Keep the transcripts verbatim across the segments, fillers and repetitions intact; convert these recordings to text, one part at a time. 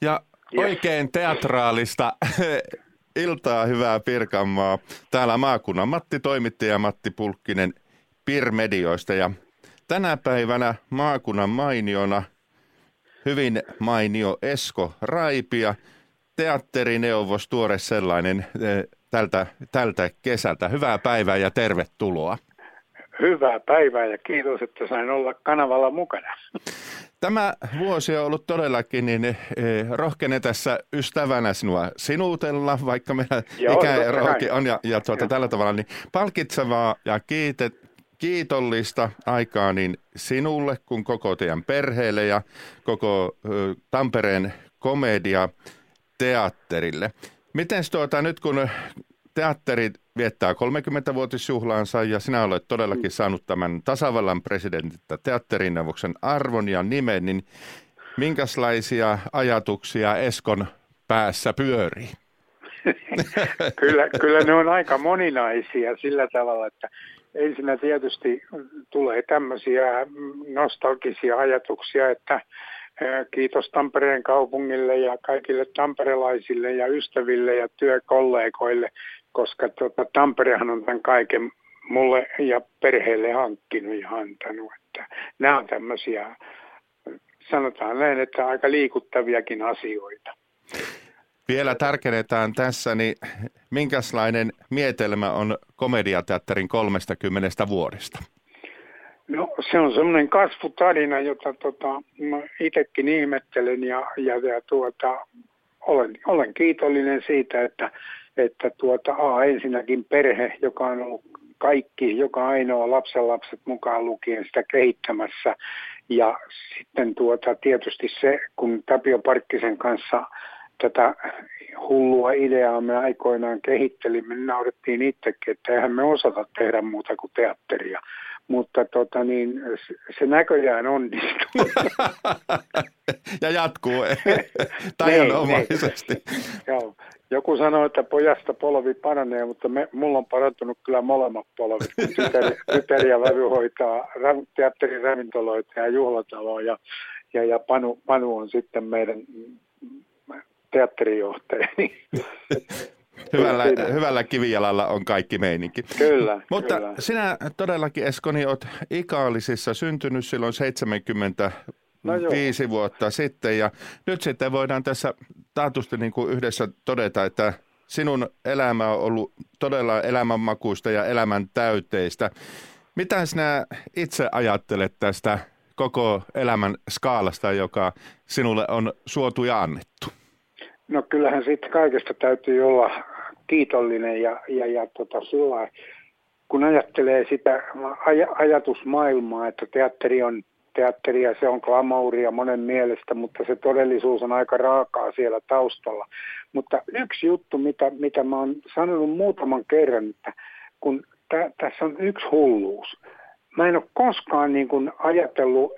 Ja Yes. oikein teatraalista iltaa, hyvää Pirkanmaa. Täällä maakunnan Matti toimittaja Matti Pulkkinen P I R-medioista. Ja tänä päivänä maakunnan mainiona hyvin mainio Esko Raipia, teatterineuvos, tuore sellainen tältä, tältä kesältä. Hyvää päivää ja tervetuloa. Hyvää päivää ja kiitos, että sain olla kanavalla mukana. Tämä vuosi on ollut todellakin, niin eh, rohkenen tässä ystävänä sinua sinuutella, vaikka meillä ikäeroakin on ja, ja tuota, tällä tavalla, niin palkitsevaa ja kiitet, kiitollista aikaa niin sinulle kuin koko teidän perheelle ja koko ö, Tampereen komediateatterille. Miten tuota, nyt kun teatteri viettää kolmekymmentävuotisjuhlaansa ja sinä olet todellakin saanut tämän tasavallan presidentiltä teatterineuvoksen arvon ja nimen, niin minkälaisia ajatuksia Eskon päässä pyörii? kyllä, kyllä ne on aika moninaisia sillä tavalla, että ensinnä tietysti tulee tämmöisiä nostalgisia ajatuksia, että kiitos Tampereen kaupungille ja kaikille tamperelaisille ja ystäville ja työkollegoille, koska tuota, Tamperehan on tämän kaiken mulle ja perheelle hankkinut ja antanut. Että nämä on tämmöisiä, sanotaan näin, että aika liikuttaviakin asioita. Vielä tarkennetaan tässä, niin minkälainen mietelmä on komediateatterin kolmestakymmenestä vuodesta? No se on semmoinen kasvutarina, jota tota, mä itsekin ihmettelen ja, ja, ja tuota, olen, olen kiitollinen siitä, että, että tuota, a, ensinnäkin perhe, joka on ollut kaikki, joka ainoa lapsenlapset mukaan lukien sitä kehittämässä. Ja sitten tuota, tietysti se, kun Tapio Parkkisen kanssa tätä hullua ideaa me aikoinaan kehittelimme, niin naurettiin itsekin, että eihän me osata tehdä muuta kuin teatteria. Mutta tota niin, se näköjään onnistuu. Ja jatkuu tajanomaisesti. Joo. Joku sanoi, että pojasta polvi paranee, mutta me, mulla on parantunut kyllä molemmat polvet. Tytär, tytär ja vävy hoitaa teatterin ravintoloita ja juhlataloa ja, ja, ja Panu, Panu on sitten meidän teatterijohtaja. Hyvällä, hyvällä kivijalalla on kaikki meininki. Kyllä, Mutta kyllä. Sinä todellakin, Eskoni, olet Ikaalisissa syntynyt silloin seitsemänkymmentäviisi no vuotta sitten. Ja nyt sitten voidaan tässä taatusti niin kuin yhdessä todeta, että sinun elämä on ollut todella elämänmakuista ja elämän täyteistä. Mitä sinä itse ajattelet tästä koko elämän skaalasta, joka sinulle on suotu ja annettu? No kyllähän siitä kaikesta täytyy olla kiitollinen ja, ja, ja tota, sillä kun ajattelee sitä aj- ajatusmaailmaa, että teatteri on teatteria, se on glamouria monen mielestä, mutta se todellisuus on aika raakaa siellä taustalla. Mutta yksi juttu, mitä, mitä mä oon sanonut muutaman kerran, että kun tä, tässä on yksi hulluus. Mä en ole koskaan niin kuin ajatellut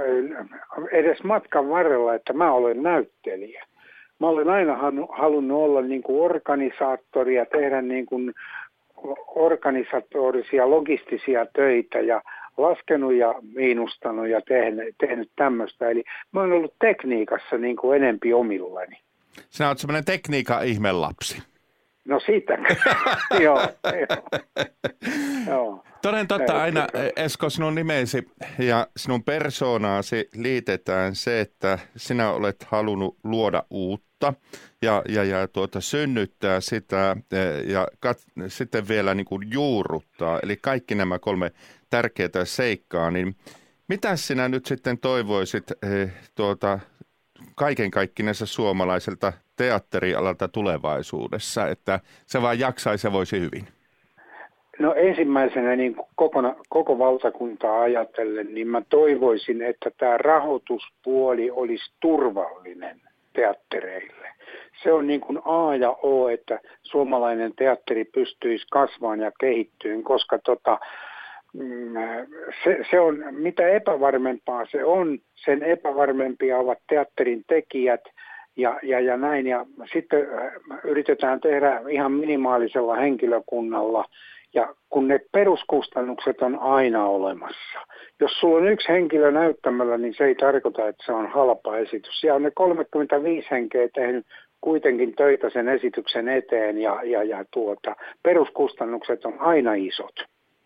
edes matkan varrella, että mä olen näyttelijä. Mä olen aina halunnut olla niin kuin organisaattori ja tehdä niin kuin organisatorisia, logistisia töitä ja laskenut ja miinustanut ja tehnyt, tehnyt tämmöistä. Eli mä olen ollut tekniikassa niin kuin enempi omillani. Sinä olet semmoinen tekniikan-ihmelapsi. No siitä. Joo. Joo. Toden totta aina, Esko, sinun nimesi ja sinun persoonaasi liitetään se, että sinä olet halunnut luoda uutta ja, ja, ja tuota, synnyttää sitä ja kat, sitten vielä niin kuin juurruttaa. Eli kaikki nämä kolme tärkeää seikkaa, niin mitä sinä nyt sitten toivoisit eh, tuota, kaiken kaikkinensa suomalaiselta teatterialalta tulevaisuudessa, että se vaan jaksaisi ja voisi hyvin? No ensimmäisenä niin kokona, koko valtakuntaa ajatellen, niin mä toivoisin, että tämä rahoituspuoli olisi turvallinen teattereille. Se on niin kuin A ja O, että suomalainen teatteri pystyisi kasvamaan ja kehittyyn, koska tota, se, se on, mitä epävarmempaa se on, sen epävarmempia ovat teatterin tekijät ja, ja, ja näin. Ja sitten yritetään tehdä ihan minimaalisella henkilökunnalla. Ja kun ne peruskustannukset on aina olemassa. Jos sulla on yksi henkilö näyttämällä, niin se ei tarkoita, että se on halpa esitys. Ja on ne kolmekymmentäviisi henkeä tehnyt kuitenkin töitä sen esityksen eteen ja, ja, ja tuota, peruskustannukset on aina isot.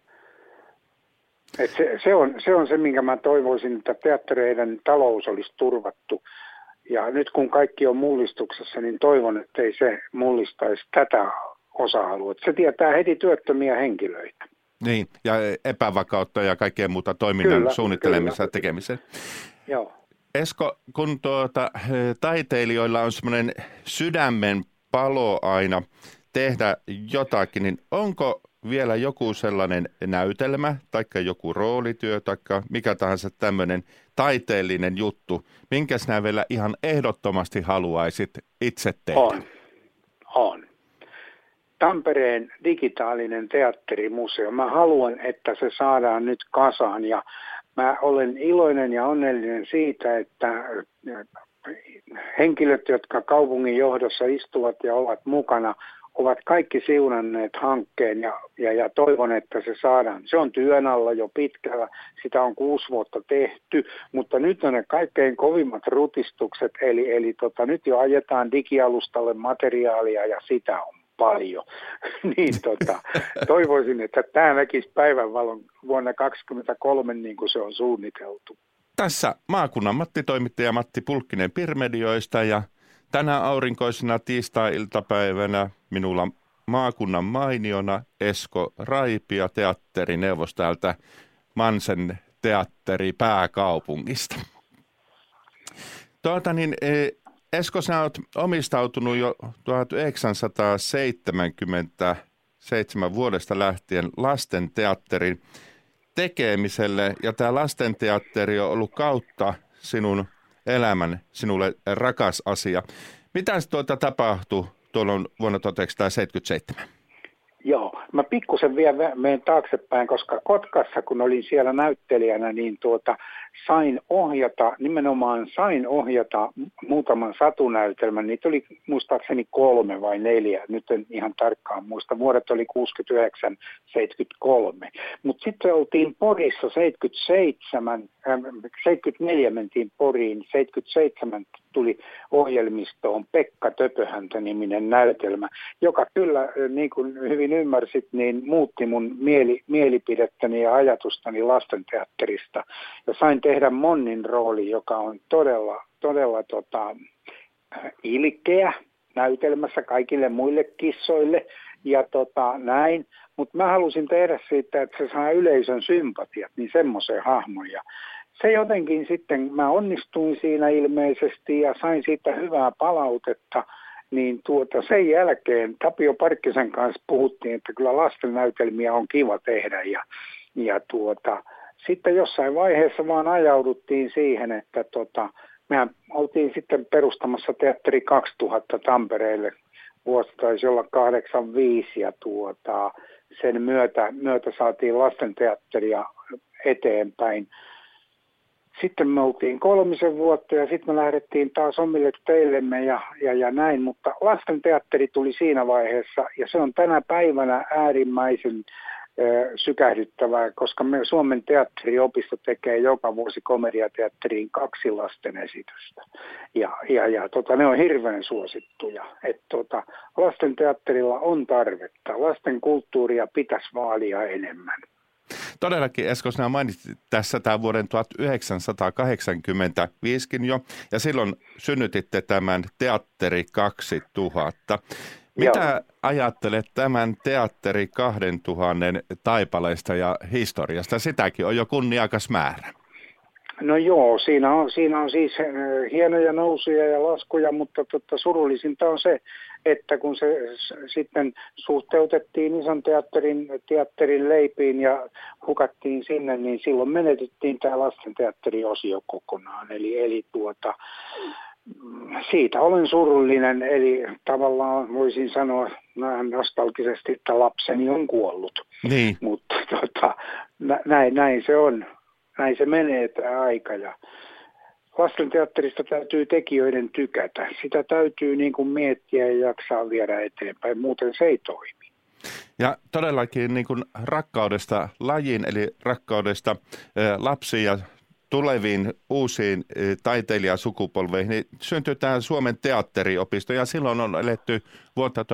Et se, se, on, se on se, minkä mä toivoisin, että teattereiden talous olisi turvattu. Ja nyt kun kaikki on mullistuksessa, niin toivon, että ei se mullistaisi tätä osa-aluetta. Se tietää heti työttömiä henkilöitä. Niin, ja epävakautta ja kaikkea muuta toiminnan kyllä, suunnittelemista ja tekemiseen. Joo. Esko, kun tuota, taiteilijoilla on semmoinen sydämen palo aina tehdä jotakin, niin onko vielä joku sellainen näytelmä, tai joku roolityö, tai mikä tahansa tämmöinen taiteellinen juttu, minkä sinä vielä ihan ehdottomasti haluaisit itse tehdä? On, on. Tampereen digitaalinen teatterimuseo. Mä haluan, että se saadaan nyt kasaan ja mä olen iloinen ja onnellinen siitä, että henkilöt, jotka kaupungin johdossa istuvat ja ovat mukana, ovat kaikki siunanneet hankkeen ja, ja, ja toivon, että se saadaan. Se on työn alla jo pitkällä, sitä on kuusi vuotta tehty, mutta nyt on ne kaikkein kovimmat rutistukset, eli, eli tota, nyt jo ajetaan digialustalle materiaalia ja sitä on paljon. niin tota, toivoisin, että tämä näkisi päivänvalon vuonna kaksikymmentäkolme niin kuin se on suunniteltu. Tässä maakunnan Matti-toimittaja Matti Pulkkinen Pirmedioista ja tänä aurinkoisena tiistai-iltapäivänä minulla maakunnan mainiona Esko Raipia, teatterineuvos täältä Mansen teatteri pääkaupungista. Tuota niin, Esko, sinä olet omistautunut jo tuhatyhdeksänsataaseitsemänkymmentäseitsemän vuodesta lähtien lastenteatterin tekemiselle, ja tämä lastenteatteri on ollut kautta sinun elämän, sinulle rakas asia. Mitä tuota tapahtui tuolloin vuonna tuhatyhdeksänsataaseitsemänkymmentäseitsemän? Joo, mä pikkusen vielä menen taaksepäin, koska Kotkassa, kun olin siellä näyttelijänä, niin tuota, sain ohjata, nimenomaan sain ohjata muutaman satunäytelmän. Niitä oli muistaakseni kolme vai neljä, nyt en ihan tarkkaan muista. Vuodet oli kuusikymmentäyhdeksän seitsemänkymmentäkolme. Mutta sitten oltiin Porissa seitsemänkymmentäseitsemän, äh, seitsemänkymmentäneljä mentiin Poriin, seitsemänkymmentäseitsemän tuli ohjelmistoon Pekka Töpöhäntä-niminen näytelmä, joka kyllä, niin kuin hyvin ymmärsit, niin muutti mun mieli, mielipidettäni ja ajatustani lastenteatterista. Ja sain tehdä Monnin rooli, joka on todella, todella tota, ilkeä näytelmässä kaikille muille kissoille ja tota, näin. Mutta mä halusin tehdä siitä, että se saa yleisön sympatiat, niin semmoisen hahmon. Ja se jotenkin sitten, mä onnistuin siinä ilmeisesti ja sain siitä hyvää palautetta, niin tuota, sen jälkeen Tapio Parkkisen kanssa puhuttiin, että kyllä lastennäytelmiä on kiva tehdä ja, ja tuota, sitten jossain vaiheessa vaan ajauduttiin siihen, että tota, mehän oltiin sitten perustamassa Teatteri kaksituhatta Tampereelle, vuosi taisi olla kahdeksankymmentäviisi ja tuota, sen myötä, myötä saatiin lastenteatteria eteenpäin. Sitten me oltiin kolmisen vuotta ja sitten me lähdettiin taas omille teillemme ja, ja, ja näin, mutta lastenteatteri tuli siinä vaiheessa ja se on tänä päivänä äärimmäisen ö, sykähdyttävää, koska me Suomen teatteriopisto tekee joka vuosi komediateatteriin kaksi lasten esitystä ja, ja, ja tota, ne on hirveän suosittuja, että tota, lastenteatterilla on tarvetta, lasten kulttuuria pitäisi vaalia enemmän. Todellakin, Esko, sinä mainitsit tässä tämän vuoden tuhatyhdeksänsataakahdeksankymmentäviisi jo, ja silloin synnytitte tämän Teatteri kaksituhatta. Mitä Joo. ajattelet tämän Teatteri kaksituhatta taipaleista ja historiasta? Sitäkin on jo kunniakas määrä. No joo, siinä on, siinä on siis hienoja nousuja ja laskuja, mutta totta, surullisinta on se, että kun se sitten suhteutettiin ison teatterin, teatterin leipiin ja hukattiin sinne, niin silloin menetettiin tämä lastenteatteriosio kokonaan. Eli, eli tuota, siitä olen surullinen, eli tavallaan voisin sanoa nostalgisesti, että lapseni on kuollut. Niin. Mutta tota, näin, näin se on. Näin se menee tämä aika ja lastenteatterista täytyy tekijöiden tykätä. Sitä täytyy niin kuin miettiä ja jaksaa viedä eteenpäin, muuten se ei toimi. Ja todellakin niin kuin rakkaudesta lajiin, eli rakkaudesta lapsiin ja tuleviin uusiin taiteilijasukupolveihin, niin syntyi tämä Suomen teatteriopisto, ja silloin on eletty vuotta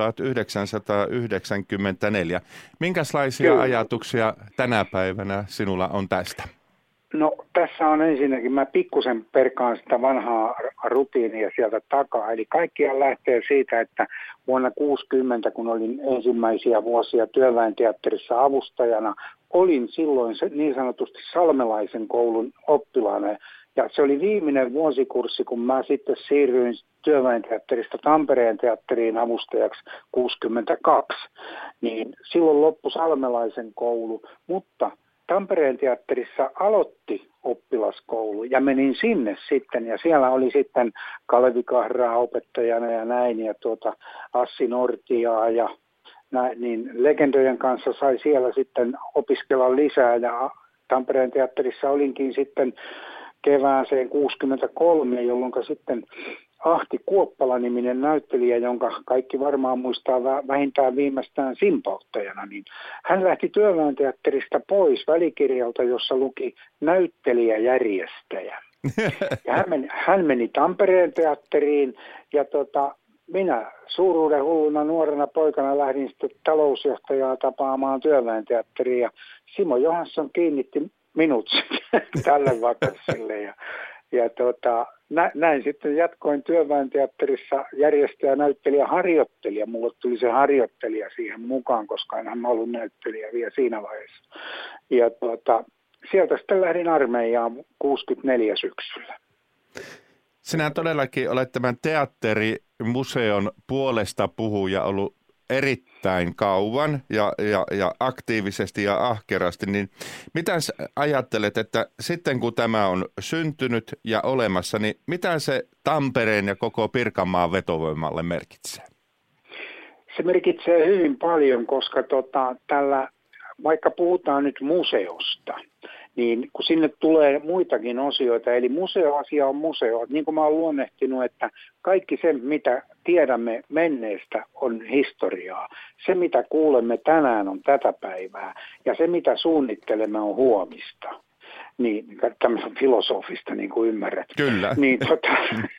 tuhatyhdeksänsataayhdeksänkymmentäneljä. Minkälaisia Kyllä. ajatuksia tänä päivänä sinulla on tästä? No tässä on ensinnäkin, mä pikkusen perkaan sitä vanhaa rutiinia sieltä takaa. Eli kaikkiaan lähtee siitä, että vuonna kuusikymmentä, kun olin ensimmäisiä vuosia Työväenteatterissa avustajana, olin silloin se, niin sanotusti Salmelaisen koulun oppilaana. Ja se oli viimeinen vuosikurssi, kun mä sitten siirryin Työväenteatterista Tampereen teatteriin avustajaksi kuusikymmentäkaksi. Niin silloin loppui Salmelaisen koulu, mutta Tampereen teatterissa aloitti oppilaskoulu ja menin sinne sitten ja siellä oli sitten Kalevi Kahraa opettajana ja näin ja tuota Assi Nortiaa ja näin, niin legendojen kanssa sai siellä sitten opiskella lisää ja Tampereen teatterissa olinkin sitten kevääseen kuusikymmentäkolme, jolloin sitten Ahti Kuoppala-niminen näyttelijä, jonka kaikki varmaan muistaa vähintään viimeistään Simpauttajana, niin hän lähti Työväenteatterista pois välikirjalta, jossa luki näyttelijäjärjestäjä. Ja hän meni, hän meni Tampereen teatteriin ja tota, minä suuruuden hulluna nuorena poikana lähdin sitten talousjohtajaa tapaamaan Työväenteatteriin ja Simo Johansson kiinnitti minut tälle vakassille ja Ja tota, nä, näin sitten jatkoin Työväenteatterissa järjestäjä, näyttelijä, harjoittelija. Mulle tuli se harjoittelija siihen mukaan, koska en hän ollut näyttelijä vielä siinä vaiheessa. Ja tota, sieltä sitten lähdin armeijaan kuusikymmentäneljä syksyllä. Sinä todellakin olet tämän teatterimuseon puolesta puhuja ollut erittäin kauan ja, ja, ja aktiivisesti ja ahkerasti, niin mitä ajattelet, että sitten kun tämä on syntynyt ja olemassa, niin mitä se Tampereen ja koko Pirkanmaan vetovoimalle merkitsee? Se merkitsee hyvin paljon, koska tota, tällä, vaikka puhutaan nyt museosta, niin kun sinne tulee muitakin osioita, eli museoasia on museo, niin kuin mä oon luonnehtinut, että kaikki se, mitä tiedämme menneestä, on historiaa. Se, mitä kuulemme tänään, on tätä päivää, ja se, mitä suunnittelemme, on huomista. Niin, tämmöistä filosofista, niin kuin ymmärrät. Kyllä. Niin, tota,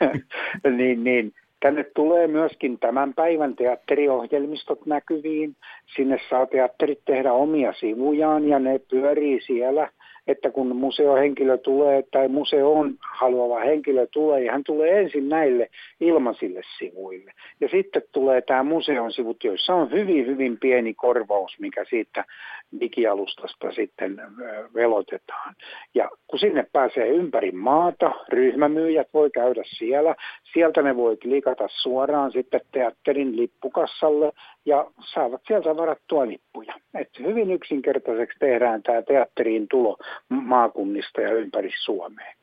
niin, niin, tänne tulee myöskin tämän päivän teatteriohjelmistot näkyviin. Sinne saa teatterit tehdä omia sivujaan, ja ne pyörii siellä. Että kun museohenkilö tulee tai museoon haluava henkilö tulee, ja hän tulee ensin näille ilmaisille sivuille. Ja sitten tulee tämä museon sivut, joissa on hyvin, hyvin pieni korvaus, mikä siitä digialustasta sitten velotetaan. Ja kun sinne pääsee ympäri maata, ryhmämyyjät voi käydä siellä. Sieltä ne voi klikata suoraan sitten teatterin lippukassalle ja saavat sieltä varattua lippuja. Että hyvin yksinkertaiseksi tehdään tämä teatteriin tulo maakunnista ja ympäri Suomea.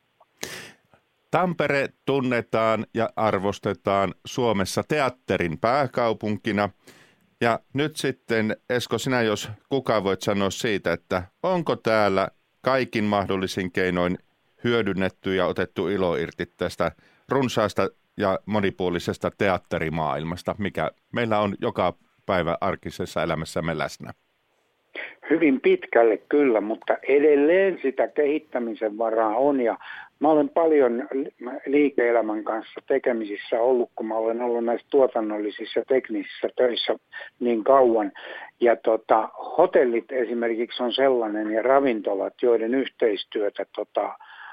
Tampere tunnetaan ja arvostetaan Suomessa teatterin pääkaupunkina. Ja nyt sitten, Esko, sinä jos kuka voit sanoa siitä, että onko täällä kaikin mahdollisin keinoin hyödynnetty ja otettu ilo irti tästä runsaasta ja monipuolisesta teatterimaailmasta, mikä meillä on joka päivä arkisessa elämässämme läsnä? Hyvin pitkälle kyllä, mutta edelleen sitä kehittämisen varaa on ja mä olen paljon liike-elämän kanssa tekemisissä ollut, kun mä olen ollut näissä tuotannollisissa teknisissä töissä niin kauan. Ja tota, hotellit esimerkiksi on sellainen ja ravintolat, joiden yhteistyötä tota,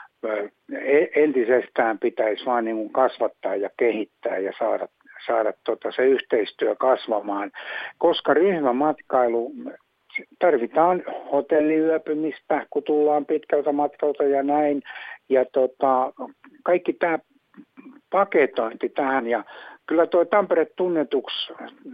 entisestään pitäisi vaan niin kuin kasvattaa ja kehittää ja saada, saada tota, se yhteistyö kasvamaan, koska ryhmämatkailu tarvitaan hotelliyöpymistä, kun tullaan pitkältä matkalta ja näin. Ja tota, kaikki tämä paketointi tähän. Ja kyllä tuo Tampere tunnetuksi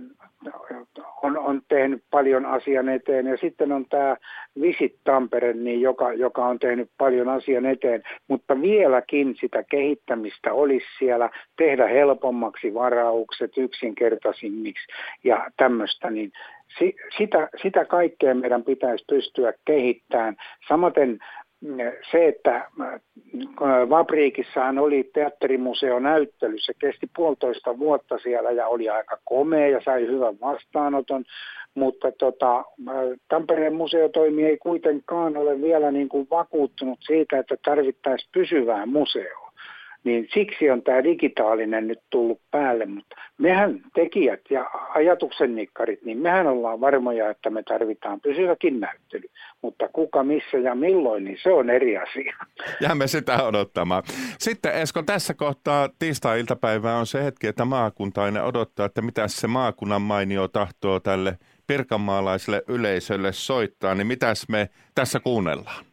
on, on tehnyt paljon asian eteen. Ja sitten on tämä Visit Tampere, niin joka, joka on tehnyt paljon asian eteen. Mutta vieläkin sitä kehittämistä olisi siellä, tehdä helpommaksi varaukset, yksinkertaisimmiksi ja tämmöistä, niin Sitä, sitä kaikkea meidän pitäisi pystyä kehittämään. Samaten se, että Vapriikissahan oli teatterimuseonäyttely, se kesti puolitoista vuotta siellä ja oli aika komea ja sai hyvän vastaanoton, mutta tota, Tampereen museotoimi ei kuitenkaan ole vielä niin kuin vakuuttunut siitä, että tarvittaisiin pysyvää museoa. Niin siksi on tämä digitaalinen nyt tullut päälle, mutta mehän tekijät ja ajatuksennikkarit, niin mehän ollaan varmoja, että me tarvitaan pysyväkin näyttely. Mutta kuka, missä ja milloin, niin se on eri asia. Jäämme sitä odottamaan. Sitten Esko, tässä kohtaa tiistai-iltapäivää on se hetki, että maakuntainen odottaa, että mitä se maakunnan mainio tahtoo tälle pirkanmaalaiselle yleisölle soittaa, niin mitäs me tässä kuunnellaan?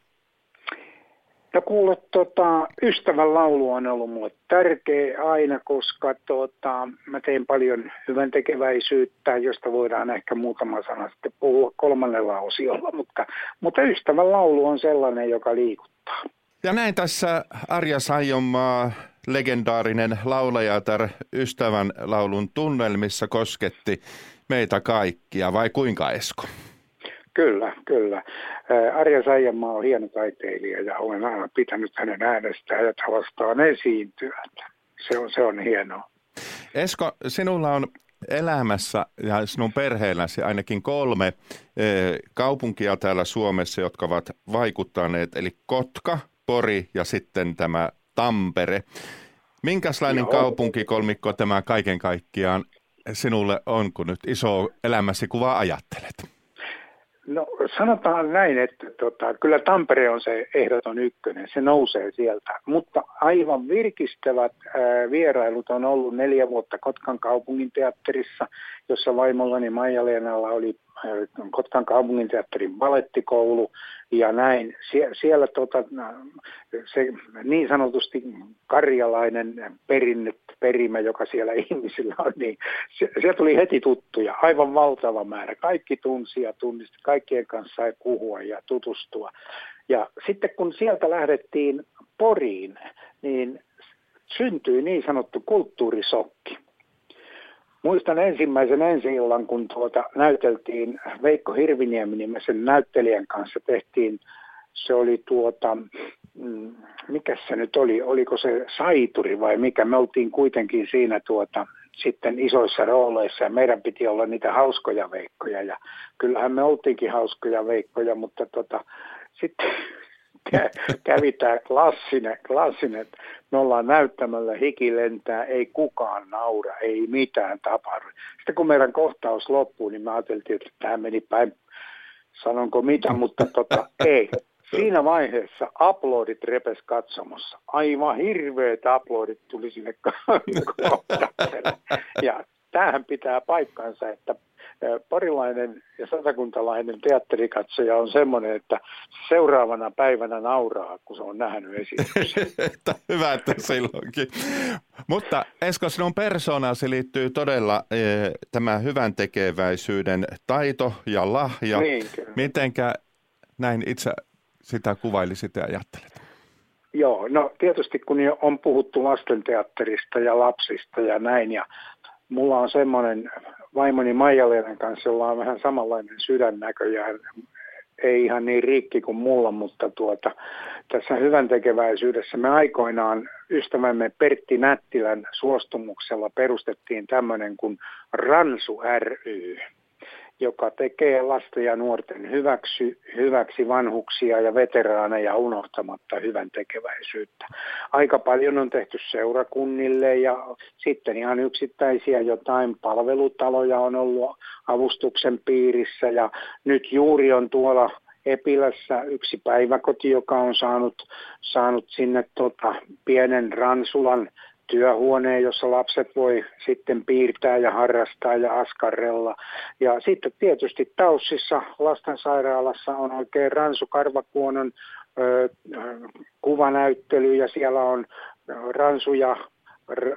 No kuule, tota, ystävän laulu on ollut mulle tärkeä aina, koska tota, mä teen paljon hyvän tekeväisyyttä, josta voidaan ehkä muutama sana sitten puhua kolmannella osiolla, mutta, mutta ystävän laulu on sellainen, joka liikuttaa. Ja näin tässä Arja Saijonmaa, legendaarinen laulajatar, ystävän laulun tunnelmissa kosketti meitä kaikkia, vai kuinka Esko? Kyllä, kyllä. Arja Saijonmaa on hieno taiteilija ja olen aina pitänyt hänen äänestään ja tavastaan esiintyä. Se on, se on hienoa. Esko, sinulla on elämässä ja sinun perheelläsi ainakin kolme e, kaupunkia täällä Suomessa, jotka ovat vaikuttaneet, eli Kotka, Pori ja sitten tämä Tampere. Minkälainen Joo. kaupunkikolmikko tämä kaiken kaikkiaan sinulle on, kun nyt iso elämäsi kuvaa ajattelet? No sanotaan näin, että tota, kyllä Tampere on se ehdoton ykkönen, se nousee sieltä, mutta aivan virkistävät ää, vierailut on ollut neljä vuotta Kotkan kaupunginteatterissa, jossa vaimollani Maija-Leenalla oli ää, Kotkan kaupunginteatterin balettikoulu ja näin. Sie- siellä tota, se niin sanotusti karjalainen perinne, perimä, joka siellä ihmisillä on, niin se, siellä tuli heti tuttuja, aivan valtava määrä. Kaikki tunsi ja tunnisti, kaikkien kanssa sai puhua ja tutustua. Ja sitten kun sieltä lähdettiin Poriin, niin syntyi niin sanottu kulttuurisokki. Muistan ensimmäisen ensi-illan, kun tuota näyteltiin Veikko Hirviniemi-nimisen näyttelijän kanssa, tehtiin, se oli tuota, mikä se nyt oli, oliko se Saituri vai mikä, me oltiin kuitenkin siinä tuota, sitten isoissa rooleissa ja meidän piti olla niitä hauskoja veikkoja ja kyllähän me oltiinkin hauskoja veikkoja, mutta tota, sitten kävi tämä klassinen, klassinen, että me ollaan näyttämällä, hiki lentää, ei kukaan naura, ei mitään tapahdu. Sitten kun meidän kohtaus loppuu, niin me ajateltiin, että tämä meni päin, sanonko mitä, mutta tota, ei. Siinä vaiheessa aplodit repes katsomossa. Aivan hirveät aplodit tuli sinne kohtaukselle. Ja tämähän pitää paikkansa, että porilainen ja satakuntalainen teatterikatsoja on semmoinen, että seuraavana päivänä nauraa, kun se on nähnyt esityksen. Hyvä, että silloinkin. Mutta Esko, sinun persoonasi liittyy todella e, tämä hyvän tekeväisyyden taito ja lahja. Niin, mitenkä näin itse sitä kuvailisit ja ajattelet? Joo, no tietysti kun on puhuttu lastenteatterista ja lapsista ja näin, ja mulla on semmoinen vaimoni Maija-Leenan kanssa, jolla on vähän samanlainen sydännäköjään, ei ihan niin rikki kuin mulla, mutta tuota, tässä hyvän tekeväisyydessä me aikoinaan ystävämme Pertti Nättilän suostumuksella perustettiin tämmöinen kuin Ransu ry, joka tekee lasten ja nuorten hyväksi, hyväksi vanhuksia ja veteraaneja unohtamatta hyvän tekeväisyyttä. Aika paljon on tehty seurakunnille ja sitten ihan yksittäisiä jotain palvelutaloja on ollut avustuksen piirissä ja nyt juuri on tuolla Epilässä yksi päiväkoti, joka on saanut, saanut sinne tota, pienen Ransulan työhuoneen, jossa lapset voi sitten piirtää ja harrastaa ja askarrella. Ja sitten tietysti Taussissa lastensairaalassa on oikein Ransu Karvakuonon ö, kuvanäyttely ja siellä on Ransu ja R-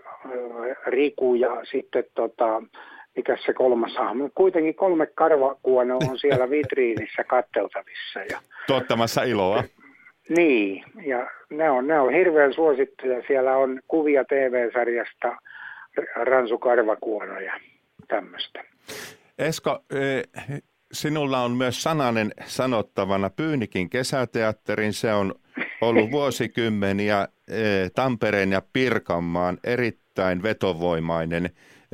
Riku ja sitten tota, mikä se kolmas hahmo. Kuitenkin kolme Karvakuonoa on siellä vitriinissä katteltavissa. Ja tuottamassa iloa. Niin, ja ne on, ne on hirveän suosittuja. Siellä on kuvia T V-sarjasta Ransu Karvakuono ja tämmöistä. Esko, sinulla on myös sananen sanottavana Pyynikin kesäteatterin. Se on ollut vuosikymmeniä Tampereen ja Pirkanmaan erittäin vetovoimainen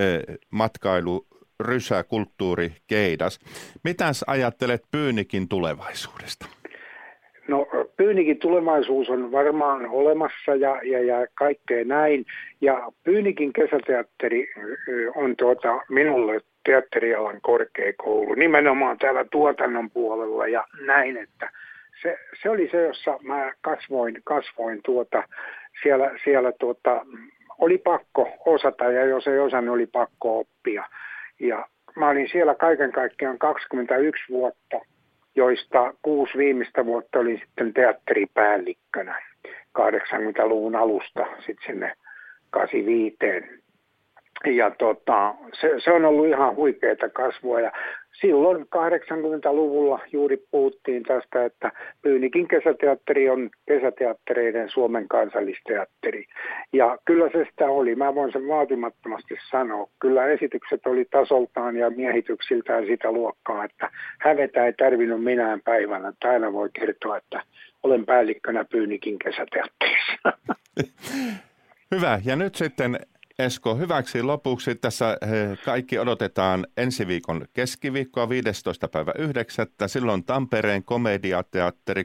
matkailurysä, kulttuurikeidas. Mitäs ajattelet Pyynikin tulevaisuudesta? No Pyynikin tulevaisuus on varmaan olemassa ja, ja, ja kaikkea näin. Ja Pyynikin kesäteatteri on tuota, minulle teatterialan korkeakoulu, nimenomaan täällä tuotannon puolella ja näin, että se, se oli se, jossa mä kasvoin, kasvoin tuota, siellä, siellä tuota, oli pakko osata ja jos ei osannut, oli pakko oppia. Ja mä olin siellä kaiken kaikkiaan kaksikymmentäyksi vuotta, joista kuusi viimeistä vuotta oli sitten teatteripäällikkönä kahdeksankymmentäluvun alusta sitten sinne kahdeksankymmentäviisi. Ja tota, se, se on ollut ihan huikeaa kasvua ja silloin kahdeksankymmentäluvulla juuri puhuttiin tästä, että Pyynikin kesäteatteri on kesäteattereiden Suomen kansallisteatteri. Ja kyllä se sitä oli, mä voin sen vaatimattomasti sanoa. Kyllä esitykset oli tasoltaan ja miehityksiltään sitä luokkaa, että hävetä ei tarvinnut minään päivänä. Aina voi kertoa, että olen päällikkönä Pyynikin kesäteatterissa. Hyvä, ja nyt sitten Esko, hyväksi lopuksi. Tässä kaikki odotetaan ensi viikon keskiviikkoa viidestoista päivä yhdeksättä. Silloin Tampereen Komediateatteri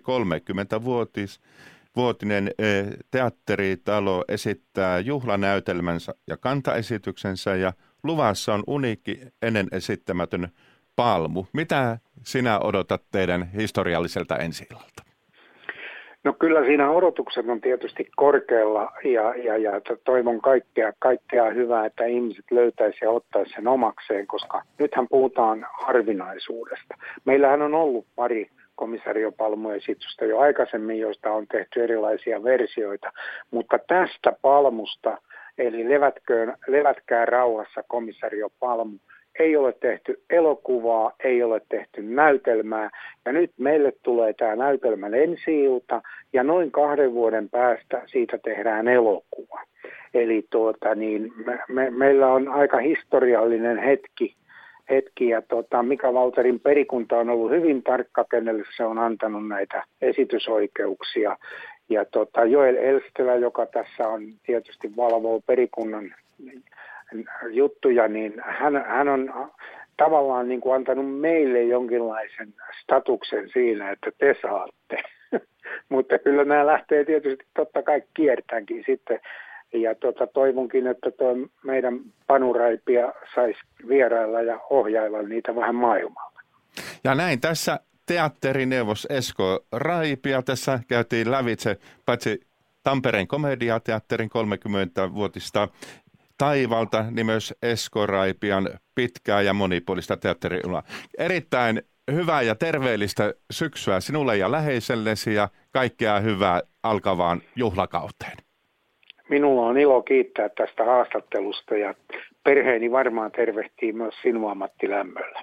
kolmekymmentävuotinen teatteritalo esittää juhlanäytelmänsä ja kantaesityksensä ja luvassa on uniikki ennen esittämätön Palmu. Mitä sinä odotat teidän historialliselta ensi-illalta? No kyllä siinä odotukset on tietysti korkealla ja, ja, ja toivon kaikkea, kaikkea hyvää, että ihmiset löytäisi ja ottaisi sen omakseen, koska nythän puhutaan harvinaisuudesta. Meillähän on ollut pari komisario Palmu-esitystä jo aikaisemmin, joista on tehty erilaisia versioita, mutta tästä Palmusta, eli levätköön, levätkää rauhassa komisario Palmu, ei ole tehty elokuvaa, ei ole tehty näytelmää ja nyt meille tulee tämä näytelmän ensi-ilta ja noin kahden vuoden päästä siitä tehdään elokuva. Eli tuota, niin me, me, meillä on aika historiallinen hetki, hetki ja tuota, Mika Valterin perikunta on ollut hyvin tarkka, kenelle se on antanut näitä esitysoikeuksia. Ja tuota, Joel Elstelä, joka tässä on tietysti valvoo perikunnan juttuja, niin hän, hän on tavallaan niin kuin antanut meille jonkinlaisen statuksen siinä, että te saatte. Mutta kyllä nämä lähtee tietysti totta kai kiertäänkin sitten. Ja tuota, toivonkin, että tuo meidän Panuraipia saisi vierailla ja ohjailla niitä vähän maailmalla. Ja näin tässä teatterineuvos Esko Raipia. Tässä käytiin lävitse paitsi Tampereen Komediateatterin kolmekymmentävuotista taivalta, niin myös Esko Raipian pitkää ja monipuolista teatteriulaa. Erittäin hyvää ja terveellistä syksyä sinulle ja läheisellesi ja kaikkea hyvää alkavaan juhlakauteen. Minulla on ilo kiittää tästä haastattelusta ja perheeni varmaan tervehtii myös sinua, Matti, lämmöllä.